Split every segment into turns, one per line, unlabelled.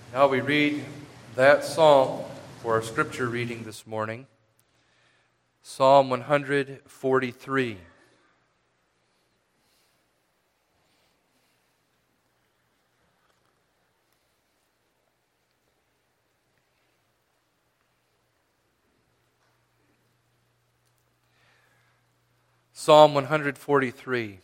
Now we read that psalm for our scripture reading this morning. Psalm 143. Psalm 143.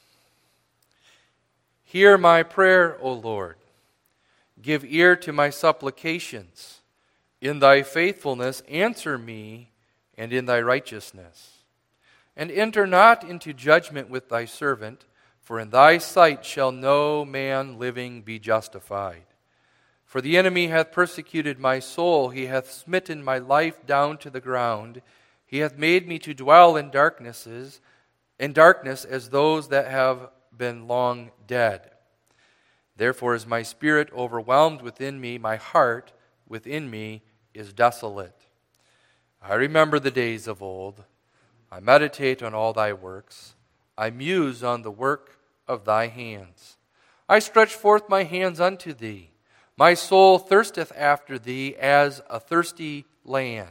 Hear my prayer, O Lord. Give ear to my supplications. In thy faithfulness answer me, and in thy righteousness. And enter not into judgment with thy servant, for in thy sight shall no man living be justified. For the enemy hath persecuted my soul, he hath smitten my life down to the ground. He hath made me to dwell in darkness as those that have been long dead. Therefore is my spirit overwhelmed within me, my heart within me is desolate. I remember the days of old. I meditate on all thy works. I muse on the work of thy hands. I stretch forth my hands unto thee. My soul thirsteth after thee as a thirsty land.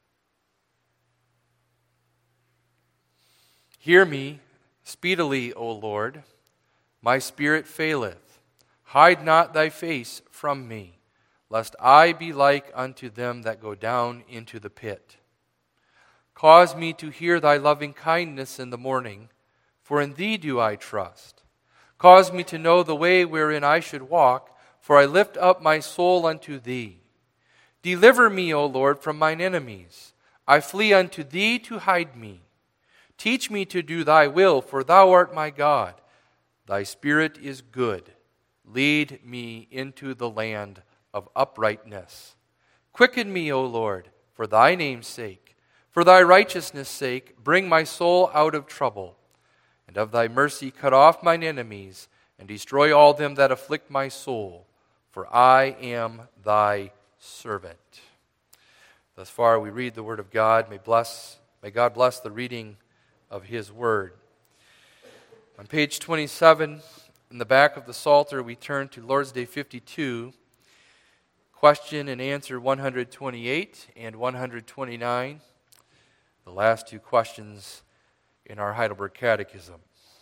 Hear me speedily, O Lord. My spirit faileth. Hide not thy face from me, lest I be like unto them that go down into the pit. Cause me to hear thy loving kindness in the morning, for in thee do I trust. Cause me to know the way wherein I should walk, for I lift up my soul unto thee. Deliver me, O Lord, from mine enemies. I flee unto thee to hide me. Teach me to do thy will, for thou art my God. Thy spirit is good. Lead me into the land of uprightness. Quicken me, O Lord, for thy name's sake. For thy righteousness' sake, bring my soul out of trouble. And of thy mercy cut off mine enemies, and destroy all them that afflict my soul. For I am thy servant. Thus far we read the word of God. May God bless the reading of his word. On page 27, in the back of the Psalter, we turn to Lord's Day 52, question and answer 128 and 129, the last two questions in our Heidelberg Catechism.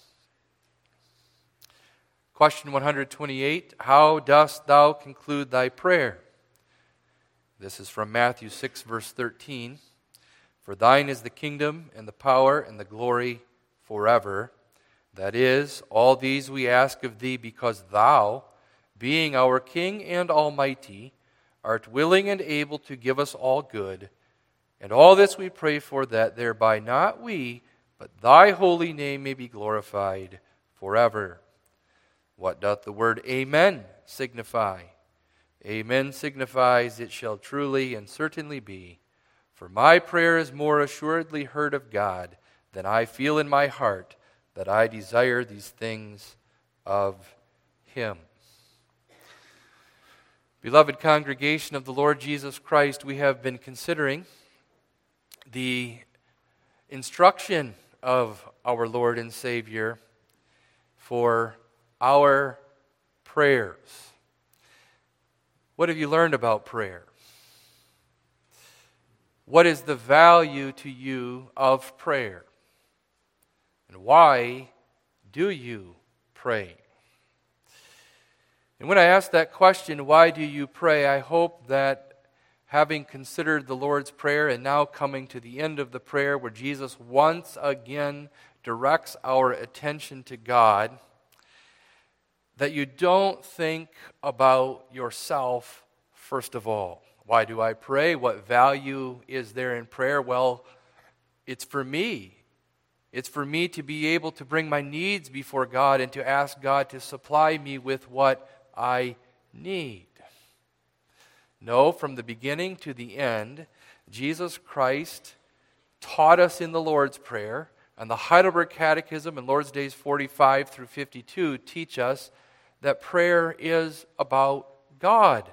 Question 128, how dost thou conclude thy prayer? This is from Matthew 6, verse 13. For thine is the kingdom and the power and the glory forever. That is, all these we ask of thee because thou, being our King and Almighty, art willing and able to give us all good. And all this we pray for, that thereby not we, but thy holy name may be glorified forever. What doth the word Amen signify? Amen signifies it shall truly and certainly be. For my prayer is more assuredly heard of God than I feel in my heart, that I desire these things of him. Beloved congregation of the Lord Jesus Christ, we have been considering the instruction of our Lord and Savior for our prayers. What have you learned about prayer? What is the value to you of prayer? And why do you pray? And when I ask that question, why do you pray, I hope that having considered the Lord's Prayer and now coming to the end of the prayer where Jesus once again directs our attention to God, that you don't think about yourself first of all. Why do I pray? What value is there in prayer? Well, it's for me. It's for me to be able to bring my needs before God and to ask God to supply me with what I need. No, from the beginning to the end, Jesus Christ taught us in the Lord's Prayer, and the Heidelberg Catechism and Lord's Days 45 through 52 teach us that prayer is about God.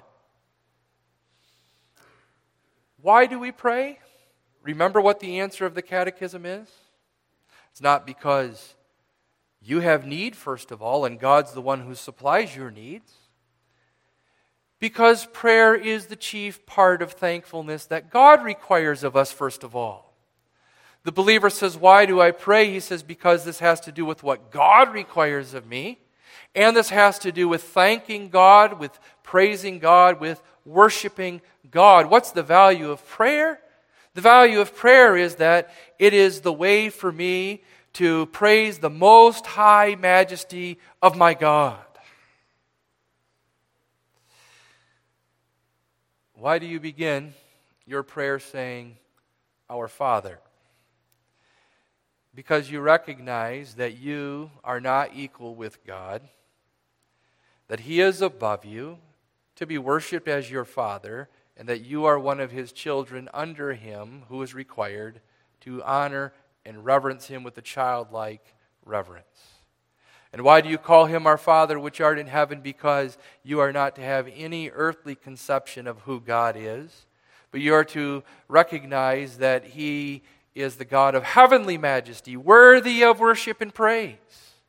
Why do we pray? Remember what the answer of the Catechism is? It's not because you have need, first of all, and God's the one who supplies your needs. Because prayer is the chief part of thankfulness that God requires of us first of all. The believer says, why do I pray? He says, because this has to do with what God requires of me. And this has to do with thanking God, with praising God, with worshiping God. What's the value of prayer? The value of prayer is that it is the way for me to praise the most high majesty of my God. Why do you begin your prayer saying, Our Father? Because you recognize that you are not equal with God, that He is above you, to be worshipped as your Father, and that you are one of His children under Him who is required to honor and reverence Him with a childlike reverence. And why do you call Him our Father which art in heaven? Because you are not to have any earthly conception of who God is, but you are to recognize that He is the God of heavenly majesty, worthy of worship and praise.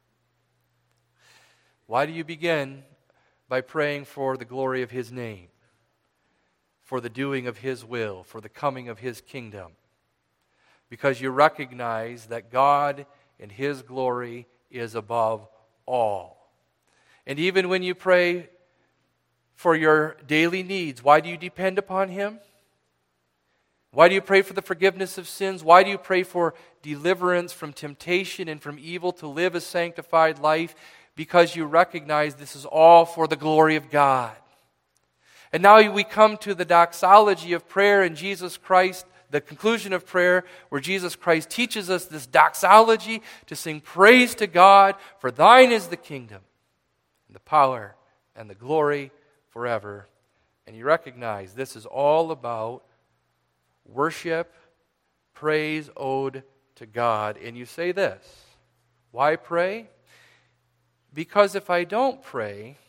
Why do you begin by praying for the glory of His name, for the doing of His will, for the coming of His kingdom? Because you recognize that God and His glory is above all. And even when you pray for your daily needs, why do you depend upon Him? Why do you pray for the forgiveness of sins? Why do you pray for deliverance from temptation and from evil to live a sanctified life? Because you recognize this is all for the glory of God. And now we come to the doxology of prayer in Jesus Christ, the conclusion of prayer, where Jesus Christ teaches us this doxology to sing praise to God, for thine is the kingdom, and the power, and the glory forever. And you recognize this is all about worship, praise owed to God. And you say this, why pray? Because if I don't pray,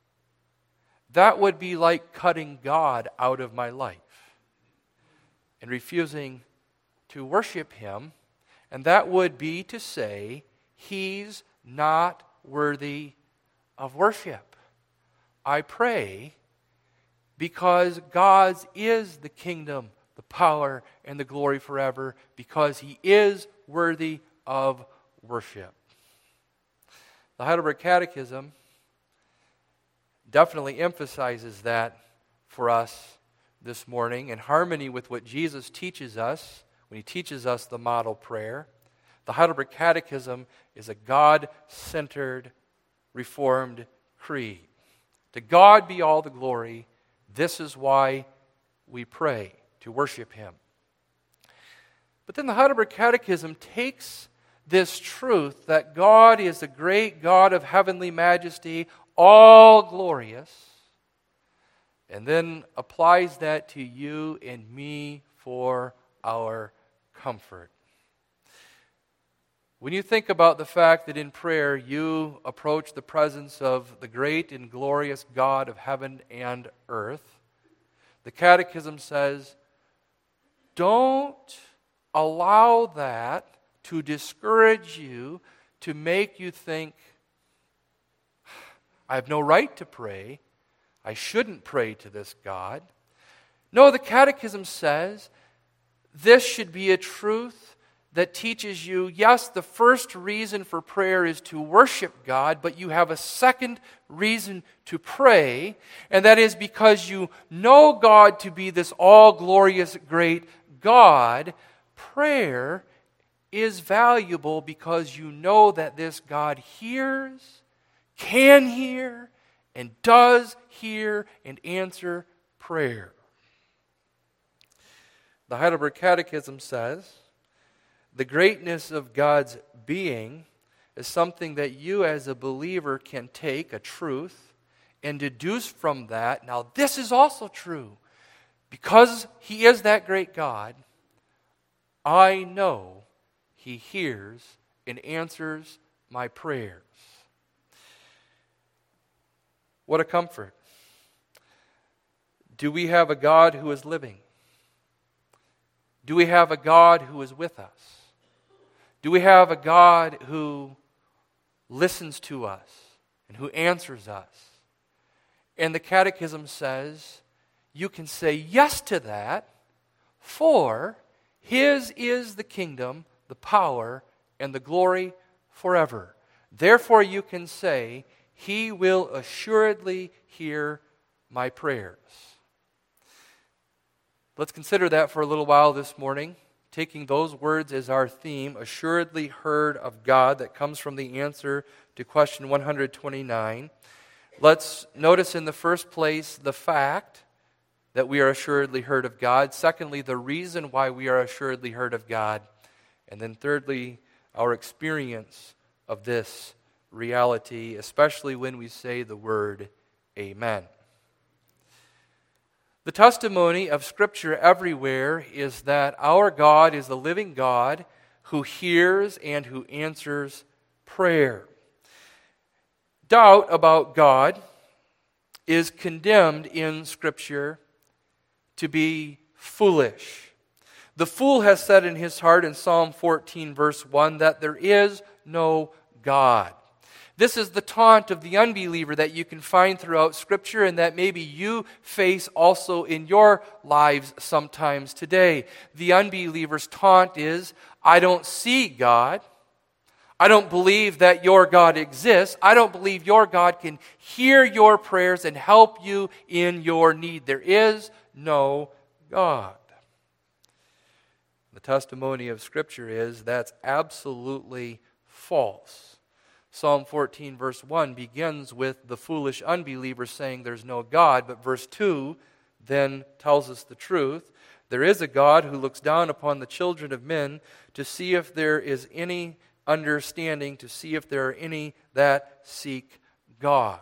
that would be like cutting God out of my life and refusing to worship Him, and that would be to say He's not worthy of worship. I pray because God's is the kingdom, the power, and the glory forever, because He is worthy of worship. The Heidelberg Catechism definitely emphasizes that for us this morning, in harmony with what Jesus teaches us when He teaches us the model prayer. The Heidelberg Catechism is a God-centered, Reformed creed. To God be all the glory. This is why we pray, to worship Him. But then the Heidelberg Catechism takes this truth that God is a great God of heavenly majesty, all glorious, and then applies that to you and me for our comfort. When you think about the fact that in prayer you approach the presence of the great and glorious God of heaven and earth, the Catechism says, don't allow that to discourage you, to make you think, I have no right to pray. I shouldn't pray to this God. No, the Catechism says this should be a truth that teaches you, yes, the first reason for prayer is to worship God, but you have a second reason to pray, and that is because you know God to be this all-glorious, great God. Prayer is valuable because you know that this God hears, can hear, and does hear and answer prayer. The Heidelberg Catechism says, the greatness of God's being is something that you as a believer can take, a truth, and deduce from that, now this is also true. Because He is that great God, I know He hears and answers my prayers. What a comfort. Do we have a God who is living? Do we have a God who is with us? Do we have a God who listens to us and who answers us? And the Catechism says you can say yes to that, for His is the kingdom, the power, and the glory forever. Therefore you can say, He will assuredly hear my prayers. Let's consider that for a little while this morning, taking those words as our theme, assuredly heard of God, that comes from the answer to question 129. Let's notice in the first place the fact that we are assuredly heard of God. Secondly, the reason why we are assuredly heard of God. And then thirdly, our experience of this reality, especially when we say the word Amen. The testimony of Scripture everywhere is that our God is the living God who hears and who answers prayer. Doubt about God is condemned in Scripture to be foolish. The fool has said in his heart in Psalm 14, verse 1, that there is no God. This is the taunt of the unbeliever that you can find throughout Scripture and that maybe you face also in your lives sometimes today. The unbeliever's taunt is, I don't see God. I don't believe that your God exists. I don't believe your God can hear your prayers and help you in your need. There is no God. The testimony of Scripture is that's absolutely false. Psalm 14, verse 1 begins with the foolish unbeliever saying there's no God, but verse 2 then tells us the truth. There is a God who looks down upon the children of men to see if there is any understanding, to see if there are any that seek God.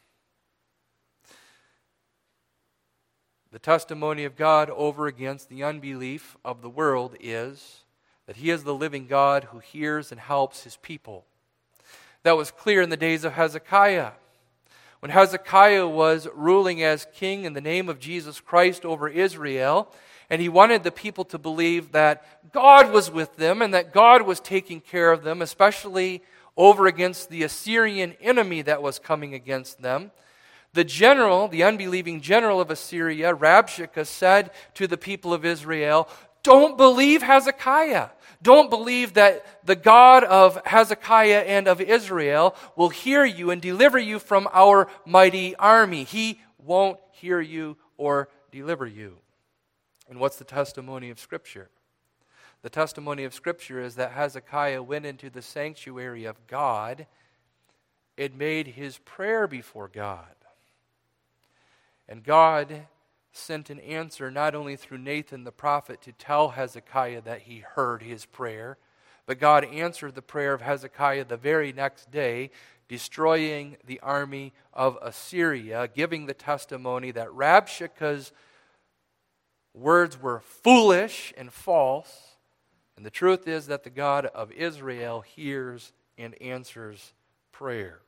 The testimony of God over against the unbelief of the world is that He is the living God who hears and helps His people. That was clear in the days of Hezekiah. When Hezekiah was ruling as king in the name of Jesus Christ over Israel, and he wanted the people to believe that God was with them and that God was taking care of them, especially over against the Assyrian enemy that was coming against them. The general, the unbelieving general of Assyria, Rabshakeh, said to the people of Israel, don't believe Hezekiah. Don't believe that the God of Hezekiah and of Israel will hear you and deliver you from our mighty army. He won't hear you or deliver you. And what's the testimony of Scripture? The testimony of Scripture is that Hezekiah went into the sanctuary of God and made his prayer before God. And God sent an answer not only through Nathan the prophet to tell Hezekiah that he heard his prayer, but God answered the prayer of Hezekiah the very next day, destroying the army of Assyria, giving the testimony that Rabshakeh's words were foolish and false, and the truth is that the God of Israel hears and answers prayer.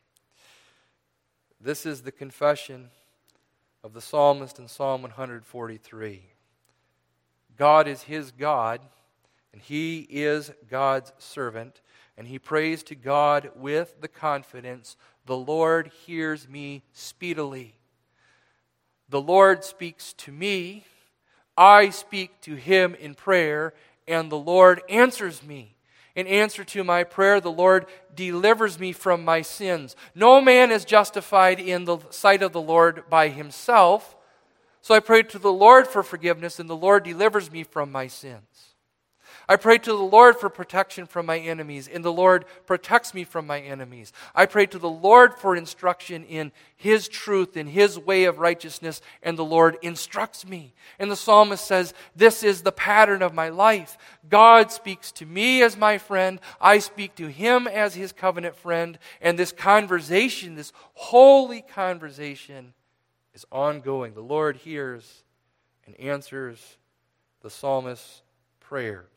This is the confession of the psalmist in Psalm 143. God is his God, and he is God's servant, and he prays to God with the confidence, the Lord hears me speedily. The Lord speaks to me, I speak to him in prayer, and the Lord answers me. In answer to my prayer, the Lord delivers me from my sins. No man is justified in the sight of the Lord by himself. So I pray to the Lord for forgiveness, and the Lord delivers me from my sins. I pray to the Lord for protection from my enemies, and the Lord protects me from my enemies. I pray to the Lord for instruction in his truth, in his way of righteousness, and the Lord instructs me. And the psalmist says, this is the pattern of my life. God speaks to me as my friend. I speak to him as his covenant friend. And this conversation, this holy conversation, is ongoing. The Lord hears and answers the psalmist's prayers.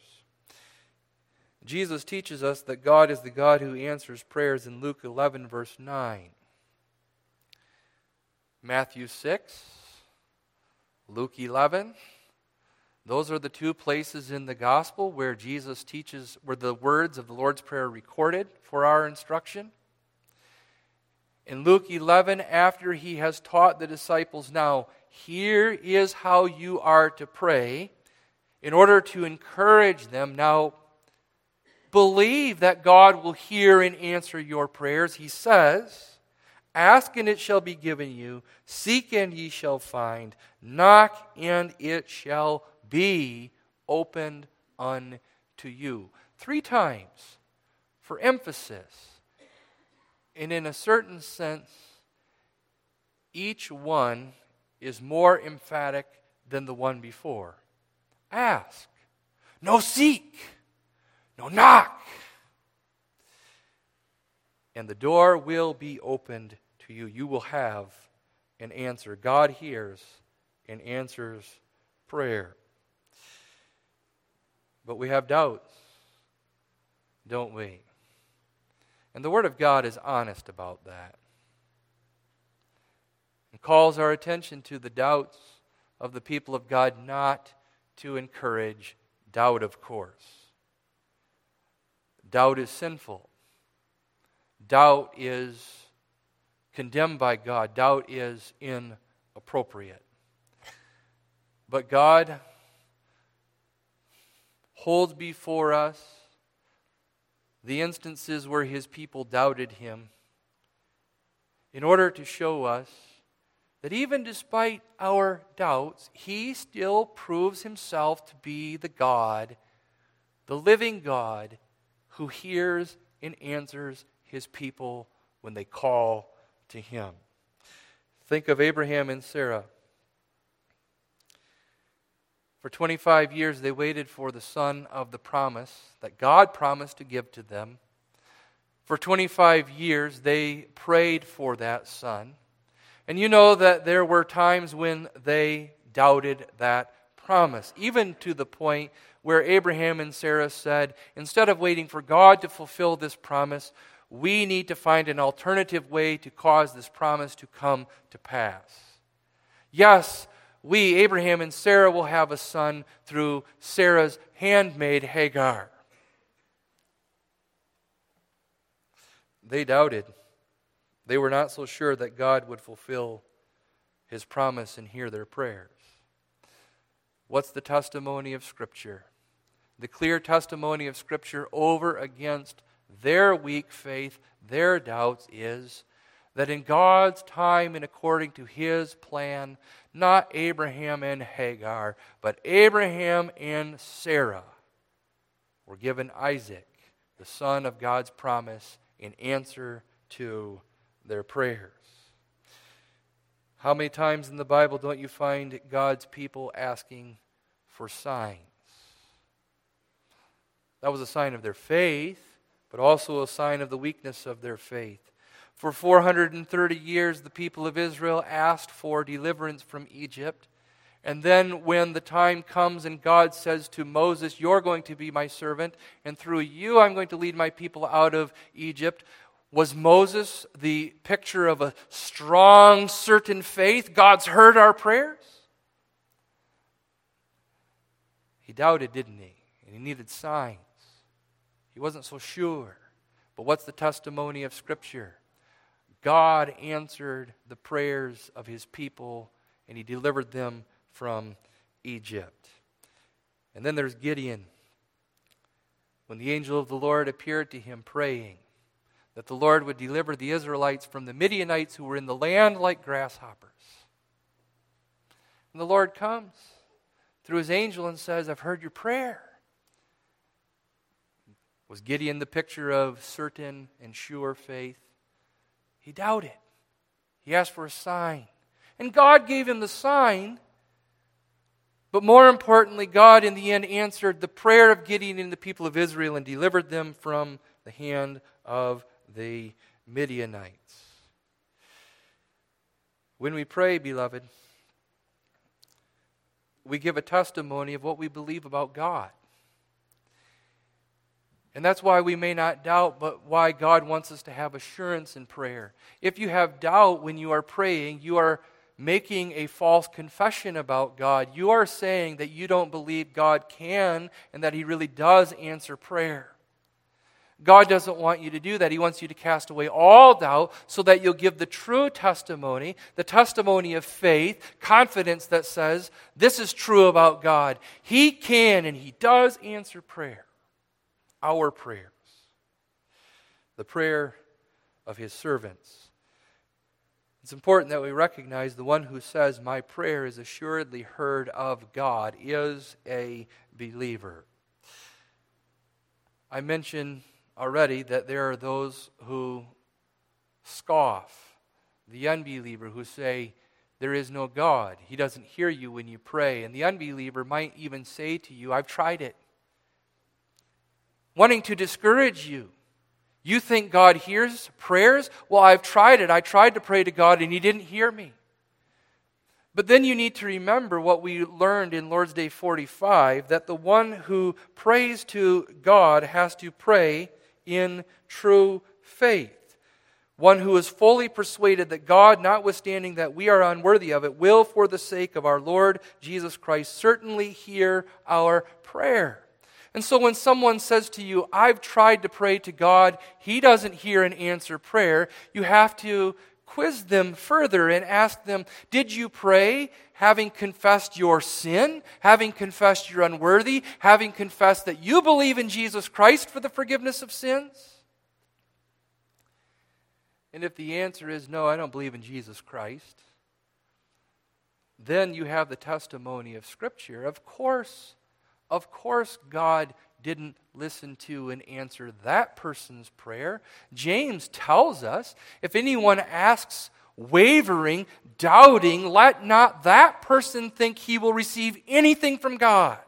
Jesus teaches us that God is the God who answers prayers in Luke 11, verse 9. Matthew 6, Luke 11. Those are the two places in the gospel where Jesus teaches, where the words of the Lord's Prayer are recorded for our instruction. In Luke 11, after he has taught the disciples, now, here is how you are to pray, in order to encourage them. Now, believe that God will hear and answer your prayers. He says, ask and it shall be given you, seek and ye shall find, knock and it shall be opened unto you. 3 times for emphasis. And in a certain sense, each one is more emphatic than the one before. Ask. No, seek. No, knock. And the door will be opened to you. You will have an answer. God hears and answers prayer. But we have doubts, don't we? And the Word of God is honest about that. It calls our attention to the doubts of the people of God, not to encourage doubt, of course. Doubt is sinful. Doubt is condemned by God. Doubt is inappropriate. But God holds before us the instances where His people doubted Him in order to show us that even despite our doubts, He still proves Himself to be the God, the living God, who hears and answers His people when they call to Him. Think of Abraham and Sarah. For 25 years they waited for the son of the promise that God promised to give to them. For 25 years they prayed for that son. And you know that there were times when they doubted that promise, even to the point where Abraham and Sarah said, instead of waiting for God to fulfill this promise, we need to find an alternative way to cause this promise to come to pass. Yes, we, Abraham and Sarah, will have a son through Sarah's handmaid Hagar. They doubted. They were not so sure that God would fulfill His promise and hear their prayers. What's the testimony of Scripture? The clear testimony of Scripture over against their weak faith, their doubts, is that in God's time and according to His plan, not Abraham and Hagar, but Abraham and Sarah were given Isaac, the son of God's promise, in answer to their prayers. How many times in the Bible don't you find God's people asking for signs? That was a sign of their faith, but also a sign of the weakness of their faith. For 430 years, the people of Israel asked for deliverance from Egypt. And then when the time comes and God says to Moses, you're going to be my servant, and through you I'm going to lead my people out of Egypt, was Moses the picture of a strong, certain faith? God's heard our prayers? He doubted, didn't he? And he needed signs. He wasn't so sure. But what's the testimony of Scripture? God answered the prayers of His people, and He delivered them from Egypt. And then there's Gideon. When the angel of the Lord appeared to him praying that the Lord would deliver the Israelites from the Midianites who were in the land like grasshoppers. And the Lord comes through His angel and says, I've heard your prayer. Was Gideon the picture of certain and sure faith? He doubted. He asked for a sign. And God gave him the sign. But more importantly, God in the end answered the prayer of Gideon and the people of Israel and delivered them from the hand of the Midianites. When we pray, beloved, we give a testimony of what we believe about God. And that's why we may not doubt, but why God wants us to have assurance in prayer. If you have doubt when you are praying, you are making a false confession about God. You are saying that you don't believe God can and that He really does answer prayer. God doesn't want you to do that. He wants you to cast away all doubt so that you'll give the true testimony, the testimony of faith, confidence that says, this is true about God. He can and He does answer prayer, our prayers, the prayer of His servants. It's important that we recognize the one who says, my prayer is assuredly heard of God, is a believer. I mentioned already that there are those who scoff, the unbeliever, who say, there is no God. He doesn't hear you when you pray. And the unbeliever might even say to you, I've tried it. Wanting to discourage you. You think God hears prayers? Well, I've tried it. I tried to pray to God and He didn't hear me. But then you need to remember what we learned in Lord's Day 45, that the one who prays to God has to pray in true faith. One who is fully persuaded that God, notwithstanding that we are unworthy of it, will, for the sake of our Lord Jesus Christ, certainly hear our prayer. And so when someone says to you, I've tried to pray to God, He doesn't hear and answer prayer, you have to quiz them further and ask them, did you pray having confessed your sin, having confessed you're unworthy, having confessed that you believe in Jesus Christ for the forgiveness of sins? And if the answer is no, I don't believe in Jesus Christ, then you have the testimony of Scripture. Of course, God didn't listen to and answer that person's prayer. James tells us, if anyone asks wavering, doubting, let not that person think he will receive anything from God.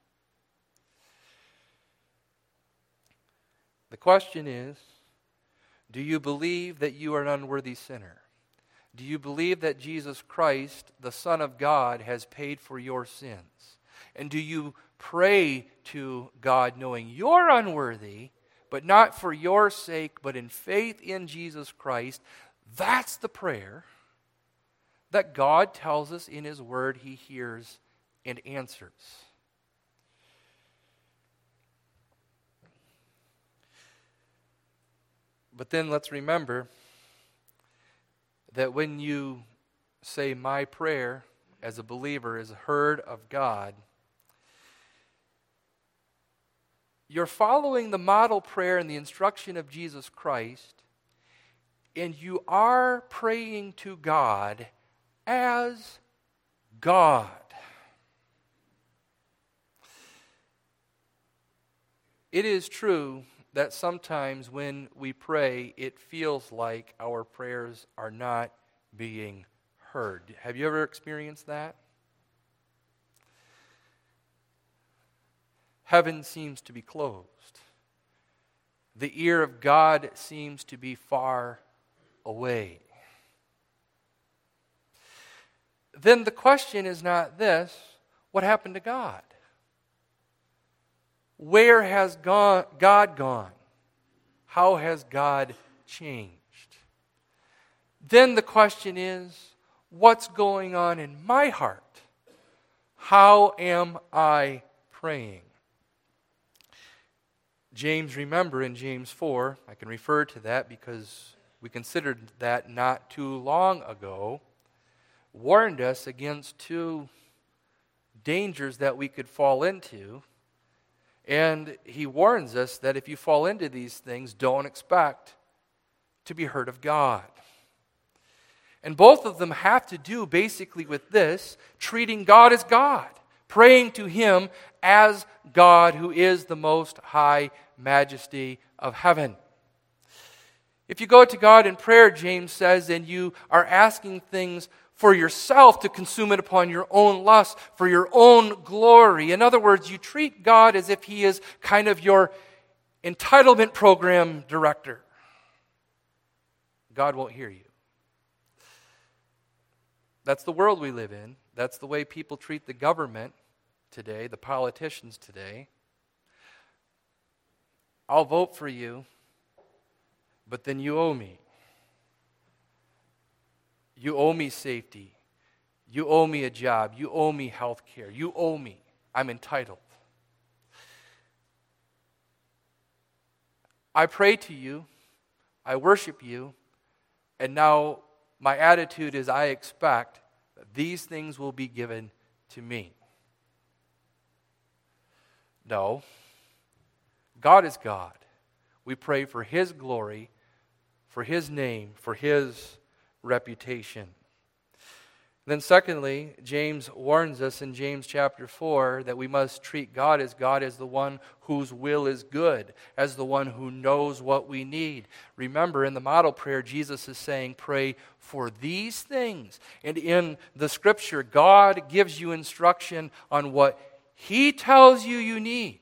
The question is, do you believe that you are an unworthy sinner? Do you believe that Jesus Christ, the Son of God, has paid for your sins? And do you pray to God knowing you're unworthy, but not for your sake, but in faith in Jesus Christ? That's the prayer that God tells us in His Word He hears and answers. But then let's remember that when you say, my prayer as a believer is heard of God, you're following the model prayer and the instruction of Jesus Christ, and you are praying to God as God. It is true that sometimes when we pray, it feels like our prayers are not being heard. Have you ever experienced that? Heaven seems to be closed. The ear of God seems to be far away. Then the question is not this, what happened to God? Where has God gone? How has God changed? Then the question is, what's going on in my heart? How am I praying? James, remember in James 4, I can refer to that because we considered that not too long ago, warned us against two dangers that we could fall into. And he warns us that if you fall into these things, don't expect to be heard of God. And both of them have to do basically with this, treating God as God, praying to Him as God who is the most high majesty of heaven. If you go to God in prayer, James says, and you are asking things for yourself to consume it upon your own lust, for your own glory. In other words, you treat God as if He is kind of your entitlement program director. God won't hear you. That's the world we live in. That's the way people treat the government today, the politicians today. I'll vote for you, but then you owe me. You owe me safety. You owe me a job. You owe me health care. You owe me. I'm entitled. I pray to you, I worship you, and now my attitude is I expect that these things will be given to me. No. God is God. We pray for His glory, for His name, for His reputation. Then secondly, James warns us in James chapter 4 that we must treat God as the one whose will is good, as the one who knows what we need. Remember, in the model prayer, Jesus is saying, pray for these things. And in the Scripture, God gives you instruction on what He tells you you need.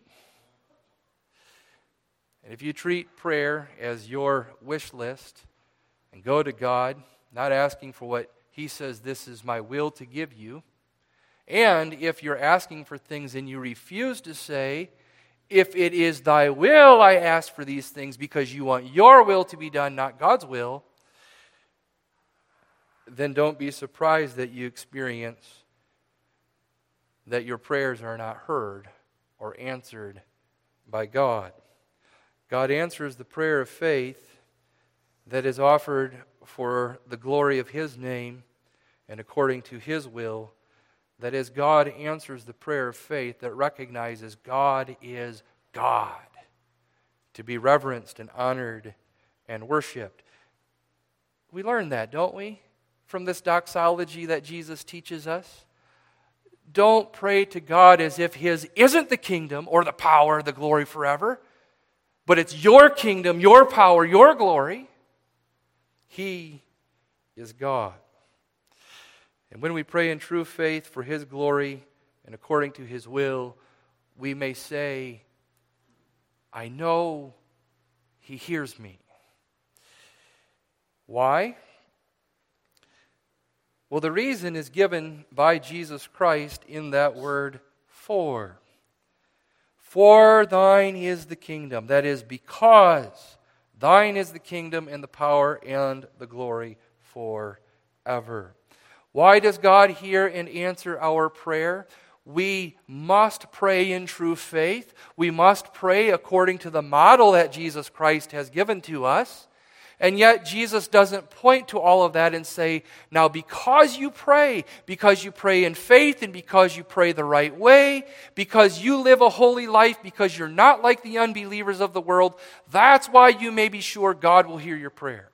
And if you treat prayer as your wish list and go to God, not asking for what He says, this is my will to give you, and if you're asking for things and you refuse to say, if it is thy will I ask for these things because you want your will to be done, not God's will, then don't be surprised that you experience that your prayers are not heard or answered by God. God answers the prayer of faith that is offered for the glory of His name and according to His will. That is, God answers the prayer of faith that recognizes God is God, to be reverenced and honored and worshiped. We learn that, don't we, from this doxology that Jesus teaches us? Don't pray to God as if His isn't the kingdom or the power, the glory forever, but it's your kingdom, your power, your glory. He is God. And when we pray in true faith for His glory and according to His will, we may say, I know He hears me. Why? Well, the reason is given by Jesus Christ in that word for. For thine is the kingdom. That is, because thine is the kingdom and the power and the glory forever. Why does God hear and answer our prayer? We must pray in true faith. We must pray according to the model that Jesus Christ has given to us. And yet Jesus doesn't point to all of that and say, now because you pray in faith and because you pray the right way, because you live a holy life, because you're not like the unbelievers of the world, that's why you may be sure God will hear your prayer.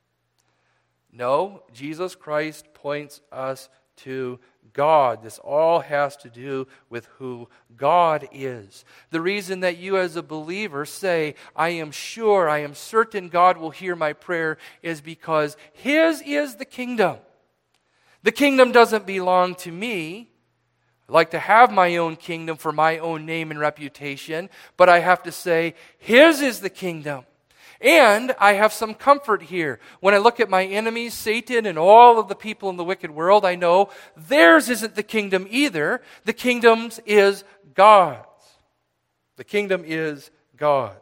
No, Jesus Christ points us to God. This all has to do with who God is. The reason that you as a believer say, I am sure, I am certain God will hear my prayer is because His is the kingdom. The kingdom doesn't belong to me. I like to have my own kingdom for my own name and reputation, but I have to say, His is the kingdom. And I have some comfort here. When I look at my enemies, Satan and all of the people in the wicked world, I know theirs isn't the kingdom either. The kingdom is God's. The kingdom is God's.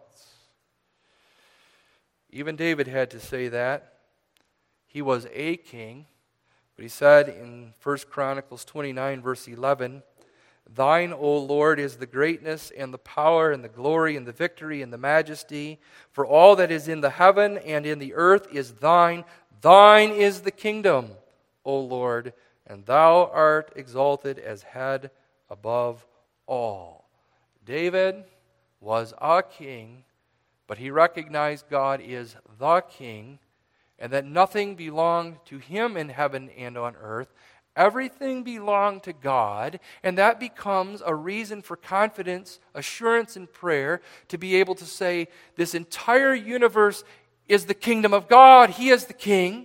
Even David had to say that. He was a king, but he said in 1 Chronicles 29, verse 11, Thine, O Lord, is the greatness and the power and the glory and the victory and the majesty. For all that is in the heaven and in the earth is thine. Thine is the kingdom, O Lord, and thou art exalted as head above all. David was a king, but he recognized God is the king, and that nothing belonged to him in heaven and on earth. Everything belonged to God, and that becomes a reason for confidence, assurance, and prayer to be able to say, this entire universe is the kingdom of God. He is the king.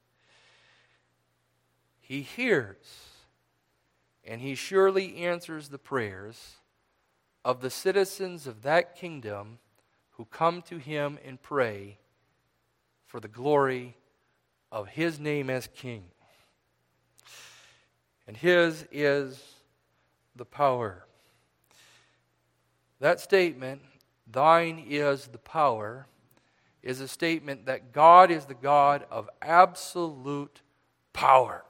He hears, and He surely answers the prayers of the citizens of that kingdom who come to Him and pray for the glory of His name as King. And His is the power. That statement, thine is the power, is a statement that God is the God of absolute power.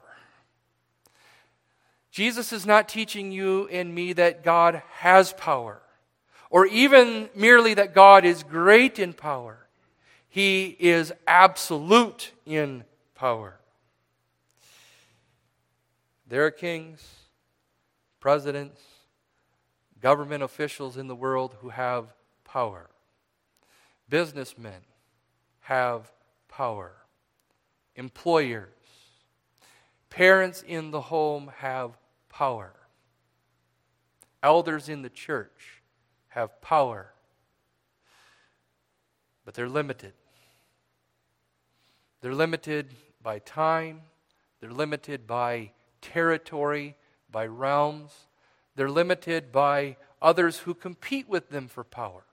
Jesus is not teaching you and me that God has power or even merely that God is great in power. He is absolute in power. There are kings, presidents, government officials in the world who have power. Businessmen have power. Employers, parents in the home have power. Elders in the church have power. But they're limited. They're limited by time. They're limited by territory, by realms. They're limited by others who compete with them for power.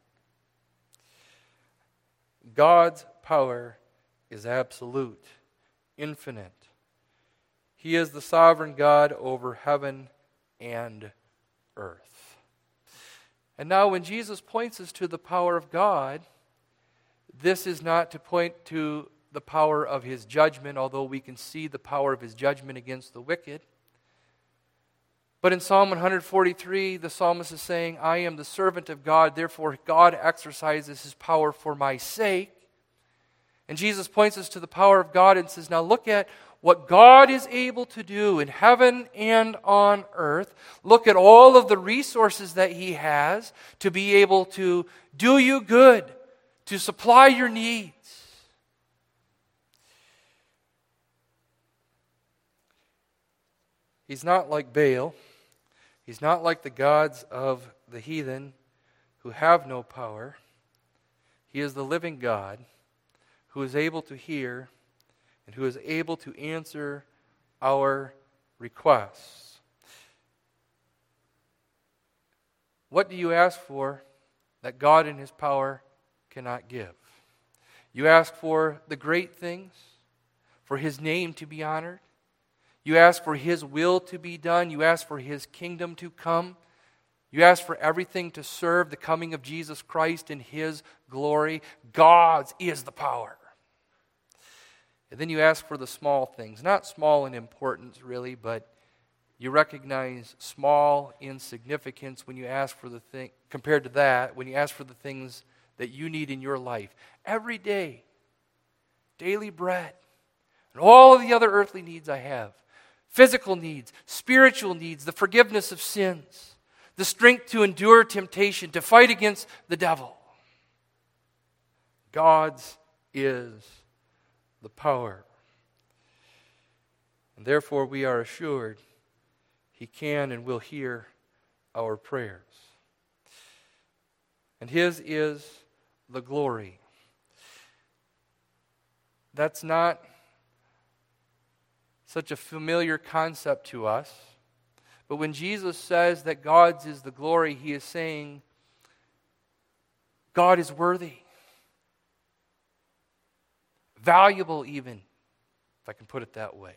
God's power is absolute, infinite. He is the sovereign God over heaven and earth. And now when Jesus points us to the power of God, this is not to point to the power of His judgment, although we can see the power of His judgment against the wicked. But in Psalm 143, the psalmist is saying, I am the servant of God, therefore God exercises His power for my sake. And Jesus points us to the power of God and says, now look at what God is able to do in heaven and on earth. Look at all of the resources that He has to be able to do you good, to supply your needs. He's not like Baal. He's not like the gods of the heathen who have no power. He is the living God who is able to hear and who is able to answer our requests. What do you ask for that God in His power cannot give? You ask for the great things, for His name to be honored. You ask for His will to be done. You ask for His kingdom to come. You ask for everything to serve the coming of Jesus Christ in His glory. God's is the power. And then you ask for the small things. Not small in importance, really, but you recognize small insignificance when you ask for the thing, compared to that, when you ask for the things that you need in your life. Every day, daily bread, and all of the other earthly needs I have. Physical needs, spiritual needs, the forgiveness of sins, the strength to endure temptation, to fight against the devil. God's is the power. And therefore we are assured He can and will hear our prayers. And His is the glory. That's not such a familiar concept to us. But when Jesus says that God's is the glory, He is saying God is worthy. Valuable even, if I can put it that way.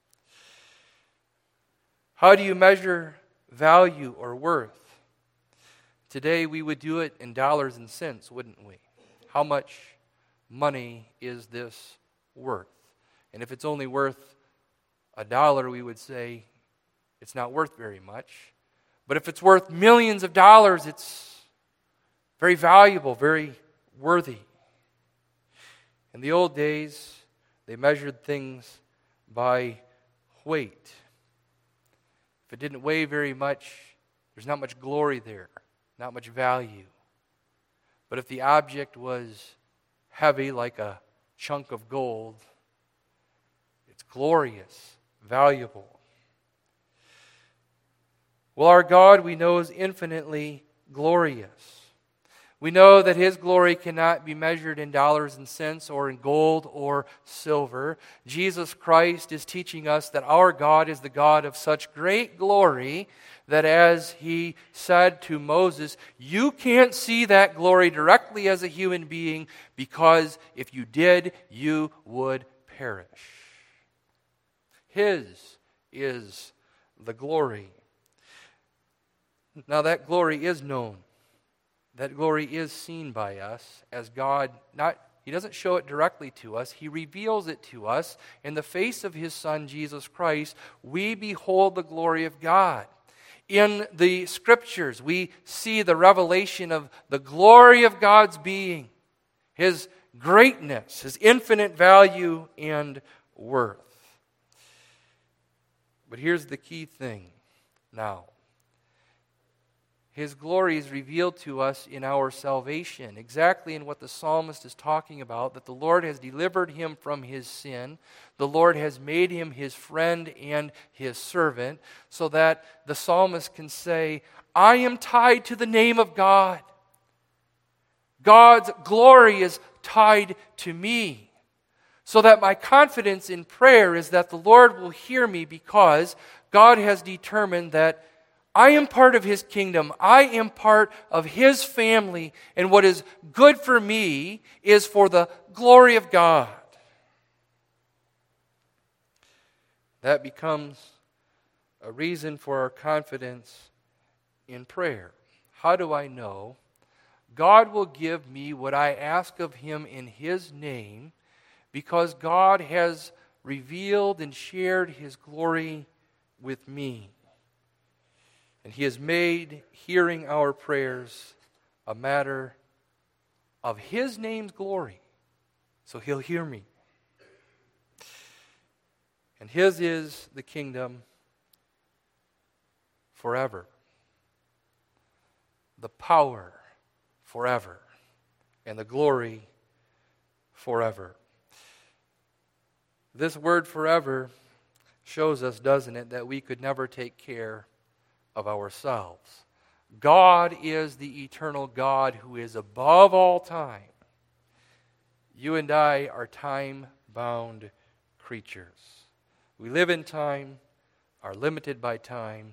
How do you measure value or worth? Today we would do it in dollars and cents, wouldn't we? How much money is this worth? And if it's only worth $1, we would say it's not worth very much. But if it's worth millions of dollars, it's very valuable, very worthy. In the old days, they measured things by weight. If it didn't weigh very much, there's not much glory there, not much value. But if the object was heavy like a chunk of gold, it's glorious, valuable. Well, our God, we know, is infinitely glorious. We know that His glory cannot be measured in dollars and cents or in gold or silver. Jesus Christ is teaching us that our God is the God of such great glory that, as He said to Moses, you can't see that glory directly as a human being, because if you did, you would perish. His is the glory. Now that glory is known. That glory is seen by us as God. He doesn't show it directly to us. He reveals it to us in the face of His Son, Jesus Christ. We behold the glory of God. in the Scriptures, we see the revelation of the glory of God's being, His greatness, His infinite value and worth. But here's the key thing now. His glory is revealed to us in our salvation, exactly in what the psalmist is talking about, that the Lord has delivered him from his sin. The Lord has made him his friend and his servant, so that the psalmist can say, I am tied to the name of God. God's glory is tied to me, so that my confidence in prayer is that the Lord will hear me because God has determined that I am part of His kingdom. I am part of His family. And what is good for me is for the glory of God. That becomes a reason for our confidence in prayer. How do I know? God will give me what I ask of Him in His name because God has revealed and shared His glory with me. And He has made hearing our prayers a matter of His name's glory. So He'll hear me. And His is the kingdom forever. The power forever. And the glory forever. This word forever shows us, doesn't it, that we could never take care of ourselves. God is the eternal God who is above all time. You and I are time-bound creatures. We live in time, are limited by time.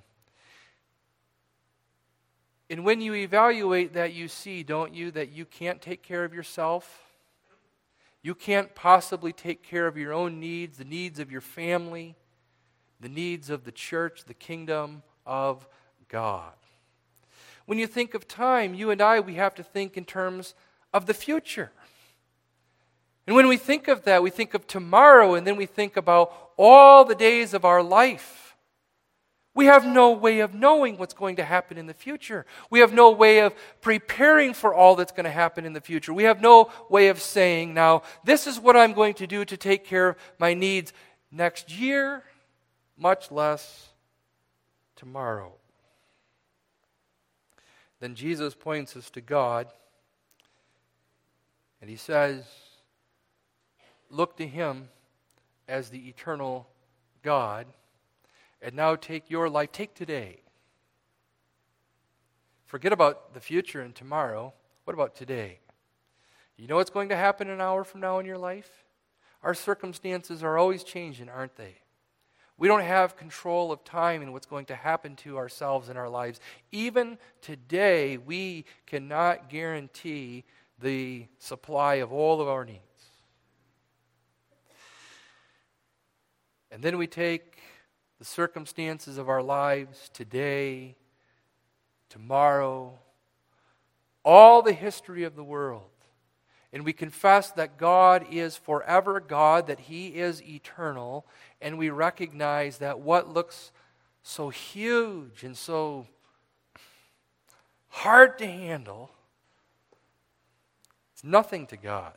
And when you evaluate that, you see, don't you, that you can't take care of yourself. You can't possibly take care of your own needs, the needs of your family, the needs of the church, the kingdom of God. When you think of time, you and I, we have to think in terms of the future. And when we think of that, we think of tomorrow, and then we think about all the days of our life. We have no way of knowing what's going to happen in the future. We have no way of preparing for all that's going to happen in the future. We have no way of saying, now, this is what I'm going to do to take care of my needs next year, much less tomorrow. Then Jesus points us to God, and He says, look to Him as the eternal God, and now take your life, take today. Forget about the future and tomorrow. What about today? You know what's going to happen an hour from now in your life? Our circumstances are always changing, aren't they? We don't have control of time and what's going to happen to ourselves in our lives. Even today, we cannot guarantee the supply of all of our needs. And then we take the circumstances of our lives today, tomorrow, all the history of the world, and we confess that God is forever God, that He is eternal, and we recognize that what looks so huge and so hard to handle is nothing to God.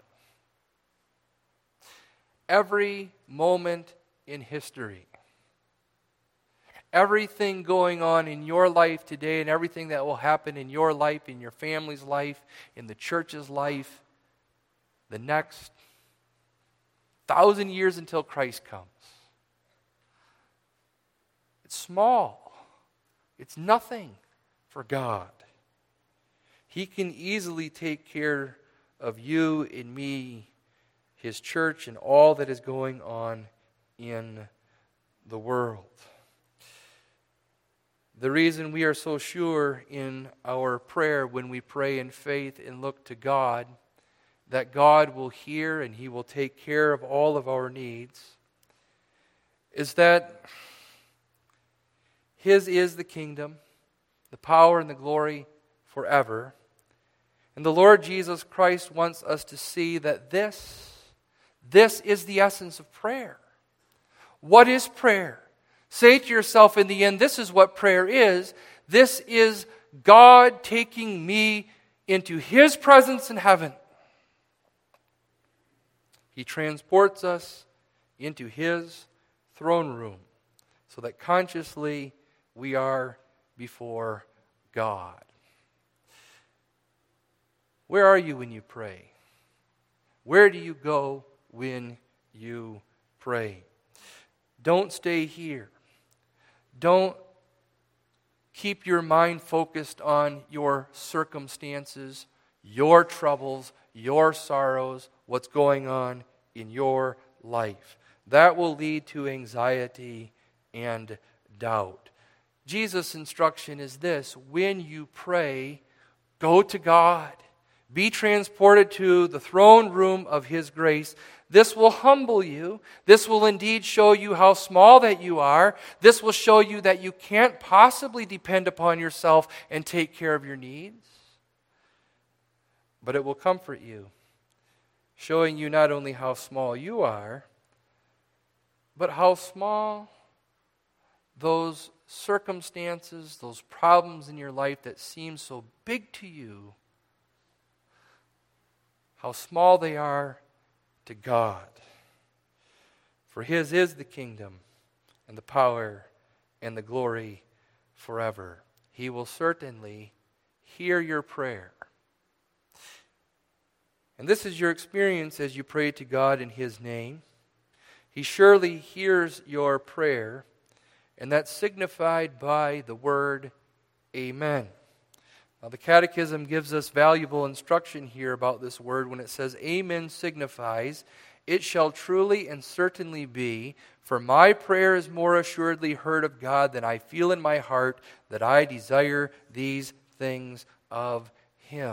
Every moment in history, everything going on in your life today and everything that will happen in your life, in your family's life, in the church's life, the next 1,000 years until Christ comes. It's small. It's nothing for God. He can easily take care of you and me, His church, and all that is going on in the world. The reason we are so sure in our prayer when we pray in faith and look to God, that God will hear and He will take care of all of our needs, is that His is the kingdom, the power and the glory forever. And the Lord Jesus Christ wants us to see that this is the essence of prayer. What is prayer? Say to yourself in the end, this is what prayer is. This is God taking me into His presence in heaven. He transports us into His throne room so that consciously we are before God. Where are you when you pray? Where do you go when you pray? Don't stay here. Don't keep your mind focused on your circumstances, your troubles, your sorrows, what's going on in your life. That will lead to anxiety and doubt. Jesus' instruction is this: when you pray, go to God. Be transported to the throne room of His grace. This will humble you. This will indeed show you how small that you are. This will show you that you can't possibly depend upon yourself and take care of your needs. But it will comfort you, showing you not only how small you are, but how small those circumstances, those problems in your life that seem so big to you, how small they are to God. For His is the kingdom and the power and the glory forever. He will certainly hear your prayer. And this is your experience as you pray to God in His name. He surely hears your prayer, and that's signified by the word Amen. Now, the Catechism gives us valuable instruction here about this word when it says, Amen signifies, it shall truly and certainly be, for my prayer is more assuredly heard of God than I feel in my heart that I desire these things of Him.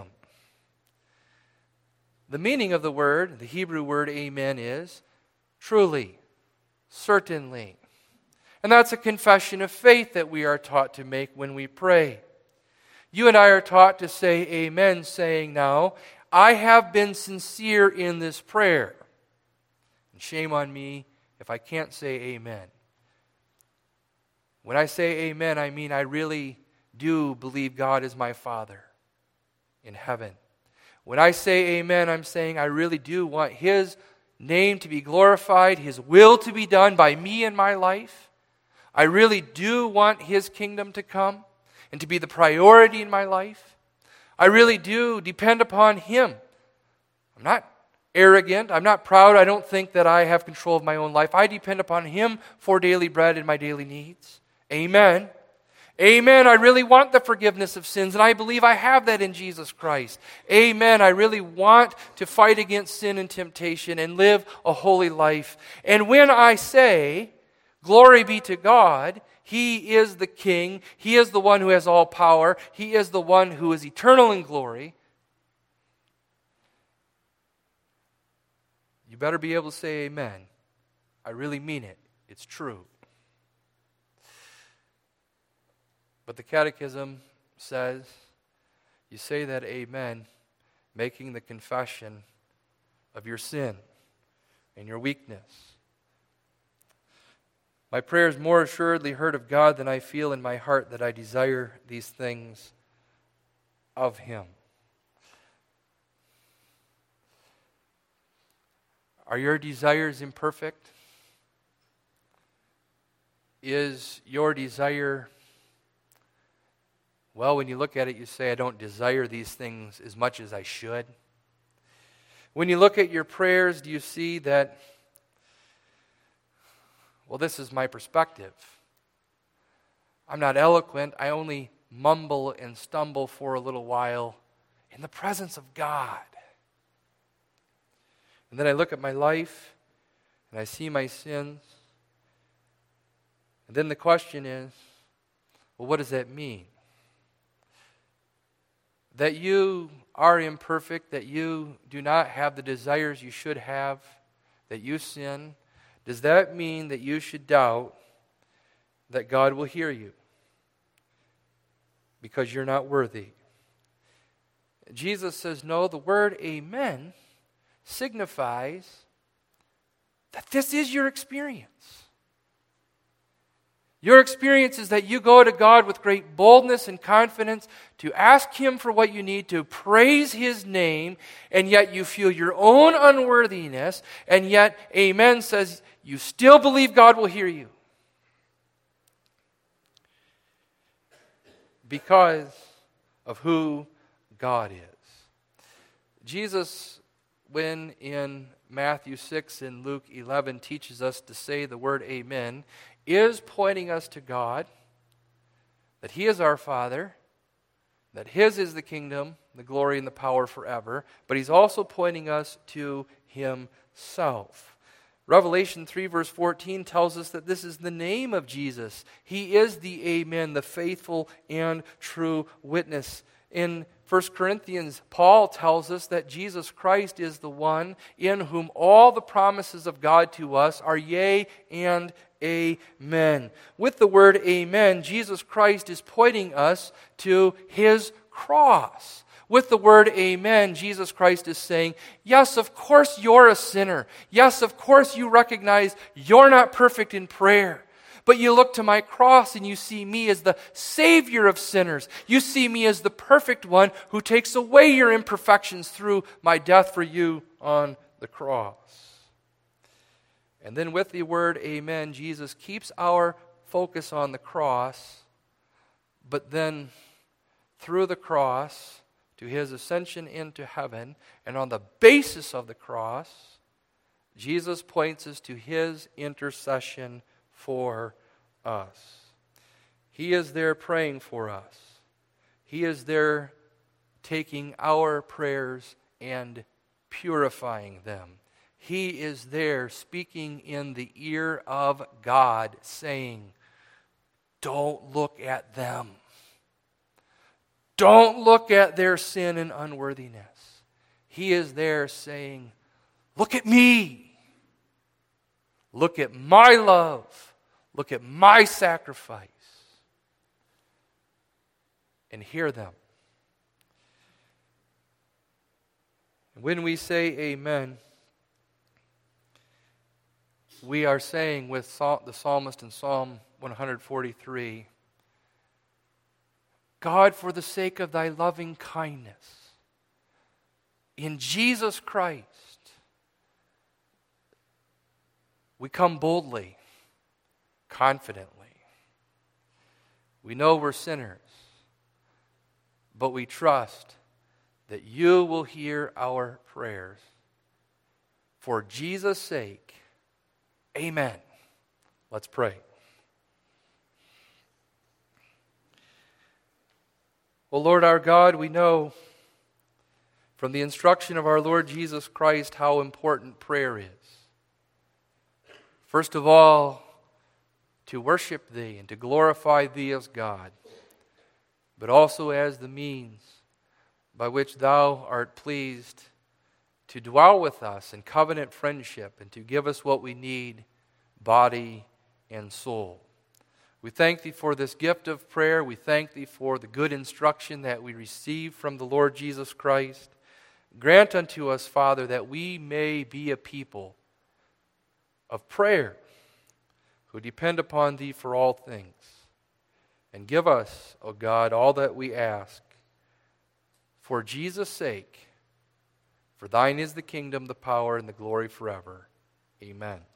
The meaning of the word, the Hebrew word Amen, is truly, certainly. And that's a confession of faith that we are taught to make when we pray. You and I are taught to say Amen, saying now, I have been sincere in this prayer. And shame on me if I can't say Amen. When I say Amen, I mean I really do believe God is my Father in heaven. When I say Amen, I'm saying I really do want His name to be glorified, His will to be done by me in my life. I really do want His kingdom to come and to be the priority in my life. I really do depend upon Him. I'm not arrogant. I'm not proud. I don't think that I have control of my own life. I depend upon Him for daily bread and my daily needs. Amen. Amen. I really want the forgiveness of sins, and I believe I have that in Jesus Christ. Amen. I really want to fight against sin and temptation and live a holy life. And when I say, glory be to God, He is the King. He is the one who has all power. He is the one who is eternal in glory. You better be able to say amen. I really mean it. It's true. But the Catechism says, you say that amen, making the confession of your sin and your weakness. My prayer is more assuredly heard of God than I feel in my heart that I desire these things of Him. Are your desires imperfect? Is your desire, well, when you look at it, you say, I don't desire these things as much as I should? When you look at your prayers, do you see that, well, this is my perspective. I'm not eloquent. I only mumble and stumble for a little while in the presence of God. And then I look at my life and I see my sins. And then the question is, well, what does that mean? That you are imperfect, that you do not have the desires you should have, that you sin. Does that mean that you should doubt that God will hear you because you're not worthy? Jesus says, no, the word amen signifies that this is your experience. Your experience is that you go to God with great boldness and confidence to ask Him for what you need, to praise His name, and yet you feel your own unworthiness, and yet Amen says you still believe God will hear you. Because of who God is. Jesus, when in Matthew 6 and Luke 11 teaches us to say the word Amen, is pointing us to God, that He is our Father, that His is the kingdom, the glory, and the power forever, but He's also pointing us to Himself. Revelation 3 verse 14 tells us that this is the name of Jesus. He is the Amen, the faithful and true witness. In 1 Corinthians, Paul tells us that Jesus Christ is the one in whom all the promises of God to us are yea and amen. With the word amen, Jesus Christ is pointing us to His cross. With the word amen, Jesus Christ is saying, yes, of course you're a sinner. Yes, of course you recognize you're not perfect in prayer. But you look to my cross and you see me as the Savior of sinners. You see me as the perfect one who takes away your imperfections through my death for you on the cross. And then with the word amen, Jesus keeps our focus on the cross, but then through the cross to His ascension into heaven, and on the basis of the cross, Jesus points us to His intercession for us. He is there praying for us. He is there taking our prayers and purifying them. He is there speaking in the ear of God, saying, don't look at them. Don't look at their sin and unworthiness. He is there saying, look at me. Look at my love. Look at my sacrifice. And hear them. When we say amen, we are saying with the psalmist in Psalm 143, God, for the sake of thy loving kindness, in Jesus Christ, we come boldly, confidently. We know we're sinners, but we trust that you will hear our prayers. For Jesus' sake, amen. Let's pray. O Lord our God, we know from the instruction of our Lord Jesus Christ how important prayer is. First of all, to worship Thee and to glorify Thee as God, but also as the means by which Thou art pleased to dwell with us in covenant friendship and to give us what we need, body and soul. We thank Thee for this gift of prayer. We thank Thee for the good instruction that we receive from the Lord Jesus Christ. Grant unto us, Father, that we may be a people of prayer who depend upon Thee for all things. And give us, O God, all that we ask. For Jesus' sake, for Thine is the kingdom, the power, and the glory forever. Amen.